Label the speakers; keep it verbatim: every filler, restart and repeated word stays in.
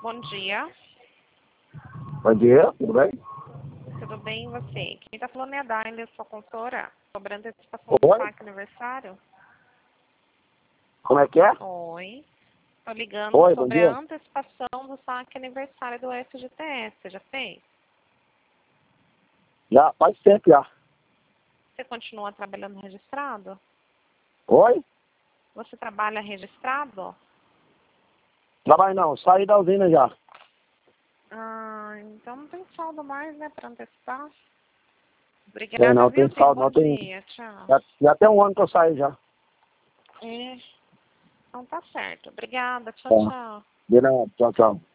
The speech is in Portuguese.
Speaker 1: bom dia.
Speaker 2: Bom dia, tudo bem?
Speaker 1: Tudo bem, e você? Quem tá falando é a Daile, sua consultora, sobre a antecipação do
Speaker 2: Oi?
Speaker 1: saque aniversário.
Speaker 2: Como é que é?
Speaker 1: Oi. Tô ligando
Speaker 2: Oi, bom
Speaker 1: sobre
Speaker 2: dia.
Speaker 1: a antecipação do saque aniversário do F G T S. Você já fez?
Speaker 2: Já faz tempo já.
Speaker 1: Você continua trabalhando registrado?
Speaker 2: Oi?
Speaker 1: Você trabalha registrado?
Speaker 2: Trabalho não, saí da usina já.
Speaker 1: Ah, então não tem saldo mais, né, para antecipar.
Speaker 2: Tem
Speaker 1: Obrigada,
Speaker 2: não,
Speaker 1: viu?
Speaker 2: tem
Speaker 1: Tenha um
Speaker 2: saldo
Speaker 1: bom
Speaker 2: não, tem.
Speaker 1: dia. Tchau.
Speaker 2: Já, já tem um ano que eu saí já.
Speaker 1: É, então tá certo. Obrigada. Tchau,
Speaker 2: Tá.
Speaker 1: tchau.
Speaker 2: De nada, tchau, tchau.